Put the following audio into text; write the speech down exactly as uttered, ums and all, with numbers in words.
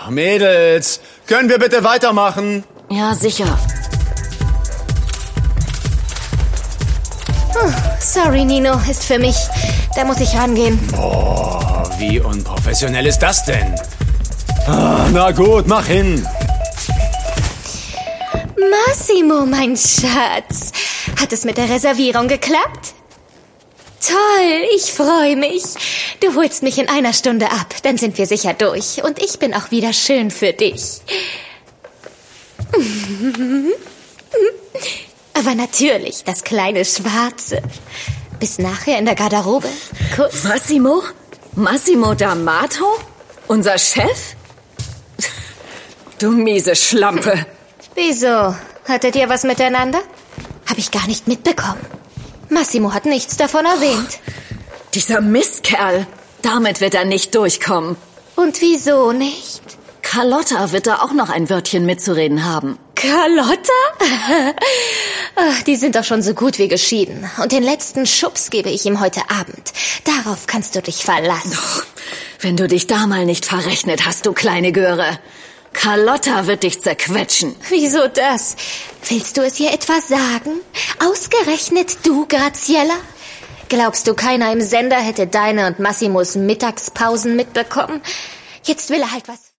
Mädels, können wir bitte weitermachen? Ja, sicher. Oh, sorry, Nino, ist für mich. Da muss ich rangehen. Boah, wie unprofessionell ist das denn? Ah, na gut, mach hin. Massimo, mein Schatz. Hat es mit der Reservierung geklappt? Toll, ich freue mich. Du holst mich in einer Stunde ab, dann sind wir sicher durch. Und ich bin auch wieder schön für dich. Aber natürlich das kleine Schwarze. Bis nachher in der Garderobe. Kuss. Massimo? Massimo D'Amato? Unser Chef? Du miese Schlampe. Wieso? Hattet ihr was miteinander? Hab ich gar nicht mitbekommen. Massimo hat nichts davon erwähnt. Dieser Mistkerl. Damit wird er nicht durchkommen. Und wieso nicht? Carlotta wird da auch noch ein Wörtchen mitzureden haben. Carlotta? Ach, die sind doch schon so gut wie geschieden. Und den letzten Schubs gebe ich ihm heute Abend. Darauf kannst du dich verlassen. Oh, wenn du dich da mal nicht verrechnet hast, du kleine Göre. Carlotta wird dich zerquetschen. Wieso das? Willst du es ihr etwa sagen? Ausgerechnet du, Graziella? Glaubst du, keiner im Sender hätte deine und Massimos Mittagspausen mitbekommen? Jetzt will er halt was...